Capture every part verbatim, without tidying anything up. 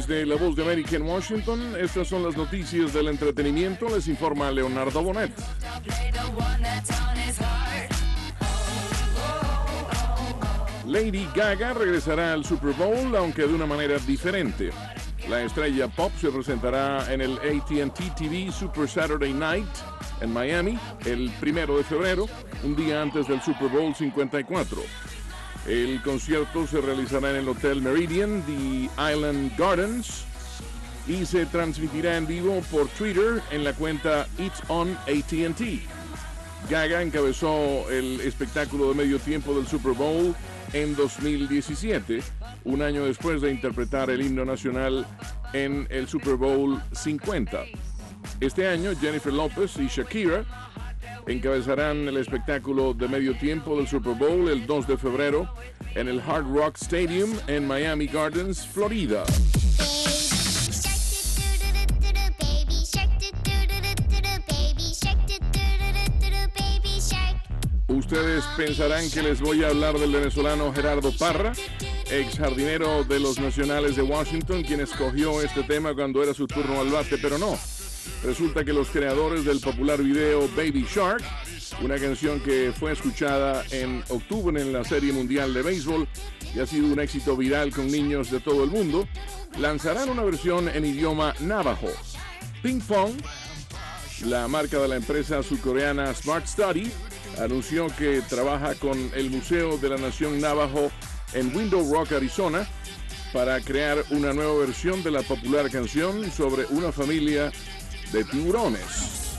Desde La Voz de América en Washington, estas son las noticias del entretenimiento. Les informa Leonardo Bonet. Lady Gaga regresará al Super Bowl, aunque de una manera diferente. La estrella pop se presentará en el A T and T T V Super Saturday Night en Miami el primero de febrero, un día antes del Super Bowl cincuenta y cuatro. El concierto se realizará en el Hotel Meridian, The Island Gardens, y se transmitirá en vivo por Twitter en la cuenta It's on A T and T. Gaga encabezó el espectáculo de medio tiempo del Super Bowl en dos mil diecisiete, un año después de interpretar el himno nacional en el Super Bowl cincuenta. Este año, Jennifer Lopez y Shakira encabezarán el espectáculo de medio tiempo del Super Bowl el dos de febrero en el Hard Rock Stadium en Miami Gardens, Florida. Ustedes pensarán que les voy a hablar del venezolano Gerardo Parra, ex jardinero de los Nacionales de Washington, quien escogió este tema cuando era su turno al bate, pero no. Resulta que los creadores del popular video Baby Shark, una canción que fue escuchada en octubre en la Serie Mundial de Béisbol y ha sido un éxito viral con niños de todo el mundo, lanzarán una versión en idioma navajo. Ping Pong, la marca de la empresa surcoreana Smart Study, anunció que trabaja con el Museo de la Nación Navajo en Window Rock, Arizona, para crear una nueva versión de la popular canción sobre una familia de tiburones.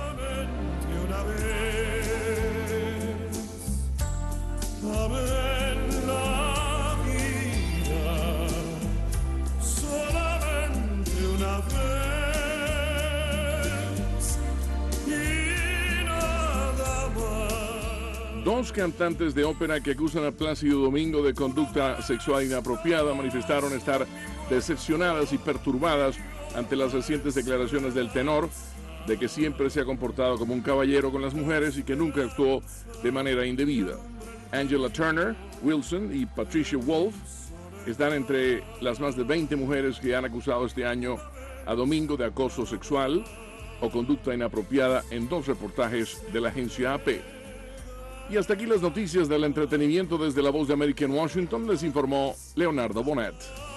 Dos cantantes de ópera que acusan a Plácido Domingo de conducta sexual inapropiada manifestaron estar decepcionadas y perturbadas ante las recientes declaraciones del tenor de que siempre se ha comportado como un caballero con las mujeres y que nunca actuó de manera indebida. Angela Turner, Wilson y Patricia Wolf están entre las más de veinte mujeres que han acusado este año a Domingo de acoso sexual o conducta inapropiada en dos reportajes de la agencia A P. Y hasta aquí las noticias del entretenimiento desde La Voz de América en Washington. Les informó Leonardo Bonet.